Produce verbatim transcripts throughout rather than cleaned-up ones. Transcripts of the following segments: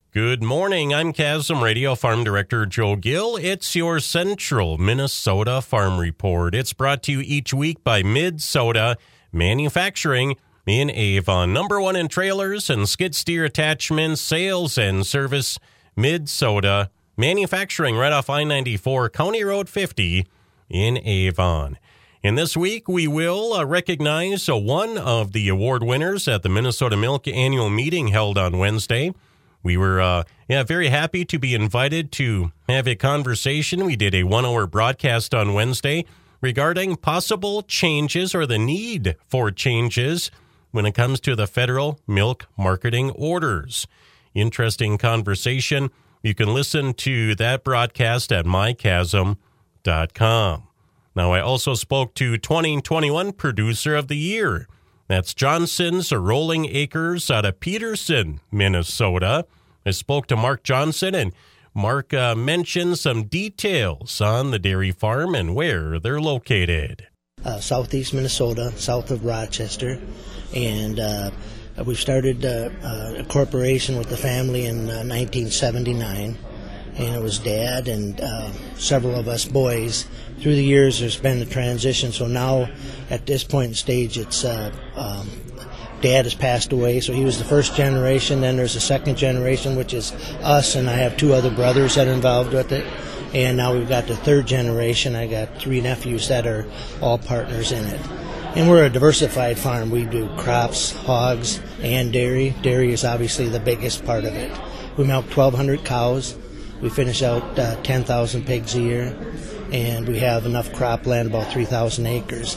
Good morning. I'm Chasm Radio Farm Director Joe Gill. It's your Central Minnesota Farm Report. It's brought to you each week by Mid-Soda Manufacturing in Avon. Number one in trailers and skid steer attachments, sales and service. Mid-Soda Manufacturing right off I ninety-four, County Road fifty in Avon. And this week we will uh, recognize uh, one of the award winners at the Minnesota Milk annual meeting held on Wednesday. We were uh, yeah, very happy to be invited to have a conversation. We did a one-hour broadcast on Wednesday regarding possible changes or the need for changes when it comes to the federal milk marketing orders. Interesting conversation. You can listen to that broadcast at my chasm dot com. Now, I also spoke to twenty twenty-one Producer of the Year. That's Johnson's Rolling Acres out of Peterson, Minnesota. I spoke to Mark Johnson, and Mark uh, mentioned some details on the dairy farm and where they're located. Uh, southeast Minnesota, south of Rochester, and uh, we started uh, uh, a corporation with the family in uh, nineteen seventy-nine, and it was Dad and uh, several of us boys. Through the years, there's been a transition, so now at this point in stage, it's uh, um, Dad has passed away, so he was the first generation. Then there's a second generation, which is us, and I have two other brothers that are involved with it. And now we've got the third generation. I got three nephews that are all partners in it. And we're a diversified farm. We do crops, hogs, and dairy. Dairy is obviously the biggest part of it. We milk twelve hundred cows. We finish out uh, ten thousand pigs a year. And we have enough cropland, about three thousand acres.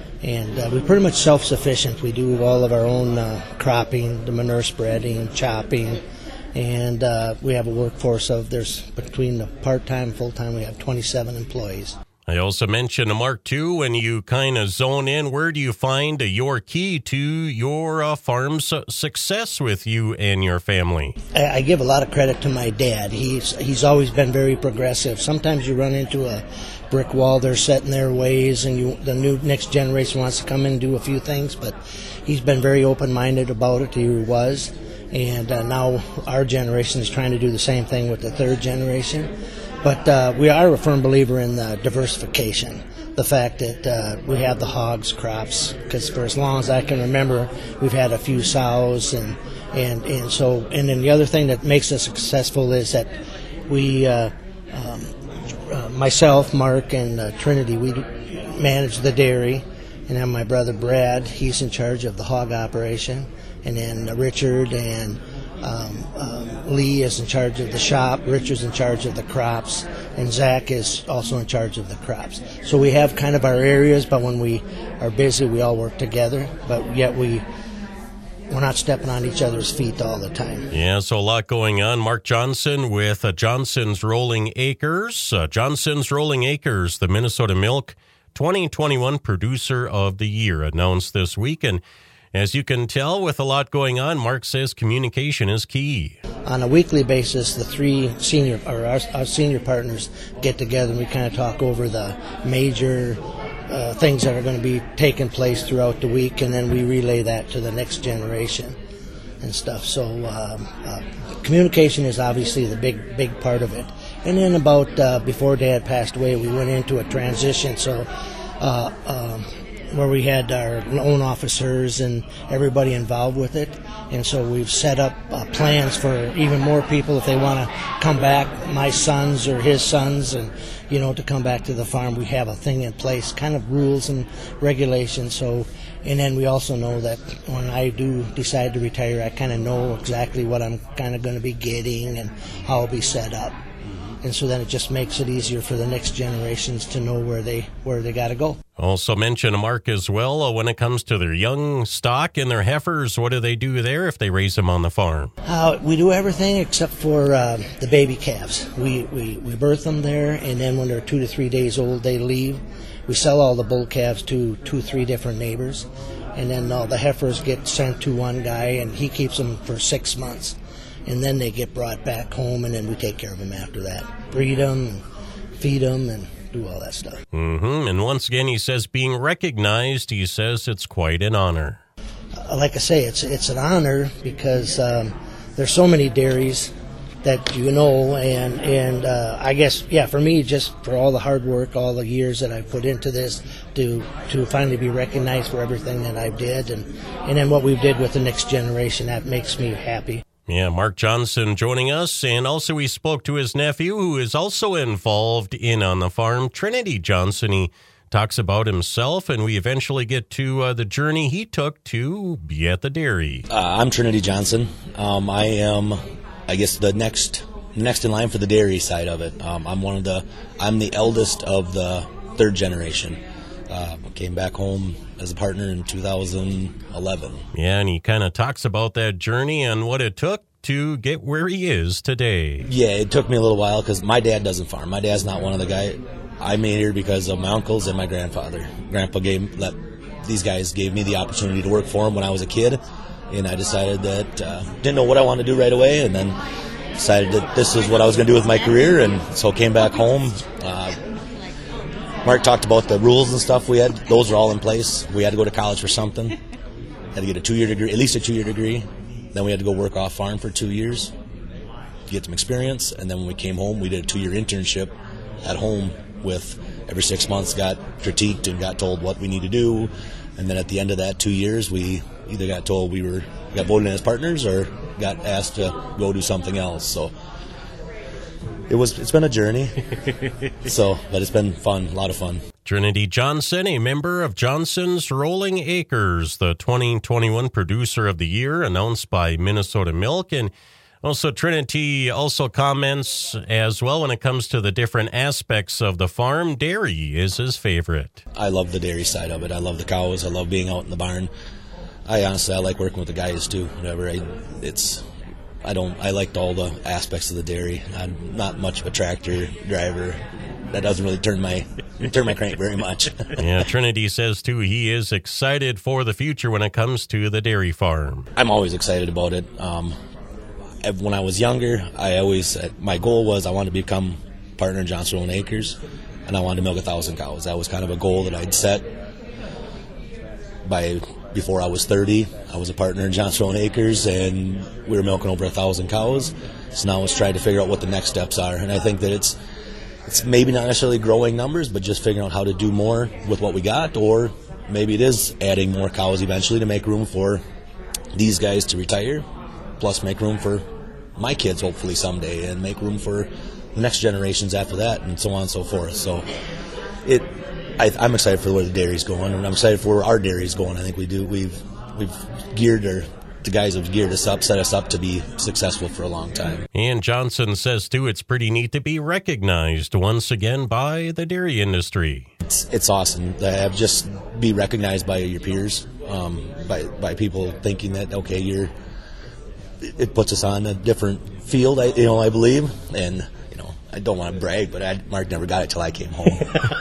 And uh, we're pretty much self-sufficient. We do all of our own uh, cropping, the manure spreading, chopping, and uh, we have a workforce of, there's between the part-time and full-time, we have twenty-seven employees. I also mentioned, Mark, too, when you kind of zone in, where do you find uh, your key to your uh, farm's success with you and your family? I, I give a lot of credit to my dad. He's he's always been very progressive. Sometimes you run into a brick wall, they're set in their ways, and you, the new next generation wants to come in and do a few things, but he's been very open-minded about it. He was, and uh, now our generation is trying to do the same thing with the third generation. But uh, we are a firm believer in the diversification, the fact that uh, we have the hogs, crops, because for as long as I can remember, we've had a few sows, and, and, and so, and then the other thing that makes us successful is that we, uh, um, uh, myself, Mark, and uh, Trinity, we manage the dairy, and then my brother Brad, he's in charge of the hog operation, and then uh, Richard and Um, um, Lee is in charge of the shop, Richard's in charge of the crops, and Zach is also in charge of the crops. So we have kind of our areas, but when we are busy, we all work together, but yet we, we're not stepping on each other's feet all the time. Yeah, so a lot going on. Mark Johnson with uh, Johnson's Rolling Acres. Uh, Johnson's Rolling Acres, the Minnesota Milk twenty twenty-one Producer of the Year, announced this week. And as you can tell, with a lot going on, Mark says communication is key. On a weekly basis, the three senior or our, our senior partners get together and we kind of talk over the major uh, things that are going to be taking place throughout the week, and then we relay that to the next generation and stuff. So um, uh, communication is obviously the big, big part of it. And then about uh, before Dad passed away, we went into a transition. So. Uh, um, where we had our own officers and everybody involved with it. And so we've set up uh, plans for even more people if they want to come back, my sons or his sons, and, you know, to come back to the farm. We have a thing in place, kind of rules and regulations. So, and then we also know that when I do decide to retire, I kind of know exactly what I'm kind of going to be getting and how I'll be set up. And so then it just makes it easier for the next generations to know where they where they got to go. Also mention, Mark, as well, uh, when it comes to their young stock and their heifers, what do they do there if they raise them on the farm? Uh, we do everything except for uh, the baby calves. We, we, we birth them there, and then when they're two to three days old, they leave. We sell all the bull calves to two, three different neighbors, and then all the heifers get sent to one guy, and he keeps them for six months. And then they get brought back home, and then we take care of them after that. Breed them, and feed them, and do all that stuff. Mm-hmm. And once again, he says being recognized, he says it's quite an honor. Uh, like I say, it's it's an honor because um, there's so many dairies, that you know, and and uh, I guess yeah, for me, just for all the hard work, all the years that I've put into this, to to finally be recognized for everything that I did, and and then what we did with the next generation, that makes me happy. Yeah, Mark Johnson joining us, and also we spoke to his nephew, who is also involved in on the farm, Trinity Johnson. He talks about himself, and we eventually get to uh, the journey he took to be at the dairy. Uh, I'm Trinity Johnson. Um, I am, I guess, the next next in line for the dairy side of it. Um, I'm one of the, I'm the eldest of the third generation. Uh, came back home as a partner in two thousand eleven. Yeah, and he kind of talks about that journey and what it took to get where he is today. Yeah, it took me a little while because my dad doesn't farm. My dad's not one of the guys. I made here because of my uncles and my grandfather. Grandpa gave let these guys gave me the opportunity to work for him when I was a kid, and I decided that uh, didn't know what I wanted to do right away, and then decided that this is what I was going to do with my career, and so came back home. Uh, Mark talked about the rules and stuff we had. Those are all in place. We had to go to college for something. Had to get a two-year degree, at least a two-year degree. Then we had to go work off farm for two years to get some experience. And then when we came home, we did a two-year internship at home with every six months got critiqued and got told what we need to do. And then at the end of that two years, we either got told we were got voted in as partners or got asked to go do something else. So It was, it's been a journey, so, but it's been fun, a lot of fun. Trinity Johnson, a member of Johnson's Rolling Acres, the twenty twenty-one Producer of the Year, announced by Minnesota Milk. And also Trinity also comments as well when it comes to the different aspects of the farm. Dairy is his favorite. I love the dairy side of it. I love the cows. I love being out in the barn. I honestly, I like working with the guys too, whatever. I, it's... I don't. I liked all the aspects of the dairy. I'm not much of a tractor driver. That doesn't really turn my turn my crank very much. Yeah, Trinity says too he is excited for the future when it comes to the dairy farm. I'm always excited about it. Um, when I was younger, I always my goal was I wanted to become partner in Johnson Rolling Acres, and I wanted to milk a thousand cows. That was kind of a goal that I'd set by. Before I was thirty, I was a partner in Johnson Rolling Acres, and we were milking over a thousand cows. So now I was trying to figure out what the next steps are, and I think that it's it's maybe not necessarily growing numbers, but just figuring out how to do more with what we got, or maybe it is adding more cows eventually to make room for these guys to retire, plus make room for my kids hopefully someday, and make room for the next generations after that, and so on and so forth. So it. I, I'm excited for where the dairy's going, and I'm excited for where our dairy's going. I think we do. We've we've geared our the guys have geared us up, set us up to be successful for a long time. And Johnson says too, it's pretty neat to be recognized once again by the dairy industry. It's it's awesome to have just be recognized by your peers, um, by by people thinking that okay, you're. It puts us on a different field, I, you know. I believe, and. I don't want to brag, but I, Mark never got it till I came home.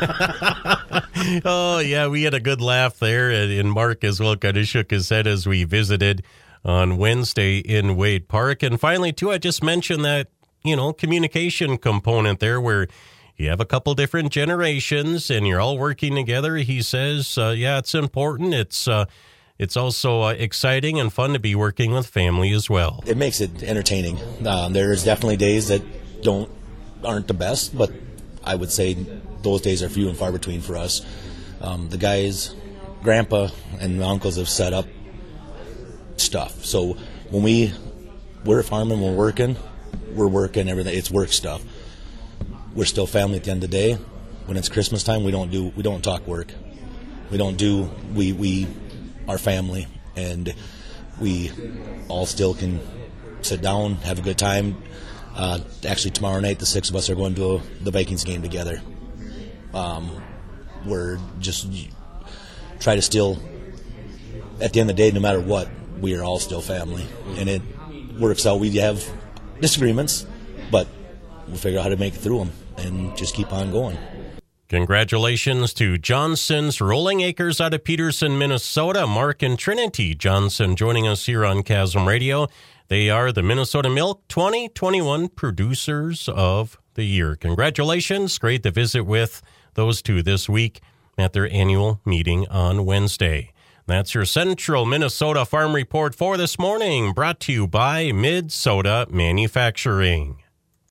Oh, yeah, we had a good laugh there, and Mark as well kind of shook his head as we visited on Wednesday in Wade Park. And finally, too, I just mentioned that, you know, communication component there where you have a couple different generations and you're all working together. He says, uh, yeah, it's important. It's uh, it's also uh, exciting and fun to be working with family as well. It makes it entertaining. Um, there's definitely days that don't aren't the best, but I would say those days are few and far between for us. Um, the guys, Grandpa and uncles have set up stuff. So when we we're farming, we're working, we're working everything. It's work stuff. We're still family at the end of the day. When it's Christmas time, we don't do we don't talk work. We don't do we we are family, and we all still can sit down, have a good time. Uh, actually, tomorrow night, the six of us are going to a, the Vikings game together. Um, we're just try to still, at the end of the day, no matter what, we are all still family. And it works out. We have disagreements, but we'll figure out how to make it through them and just keep on going. Congratulations to Johnson's Rolling Acres out of Peterson, Minnesota. Mark and Trinity Johnson joining us here on Chasm Radio. They are the Minnesota Milk twenty twenty-one Producers of the Year. Congratulations. Great to visit with those two this week at their annual meeting on Wednesday. That's your Central Minnesota Farm Report for this morning, brought to you by Mid-Soda Manufacturing.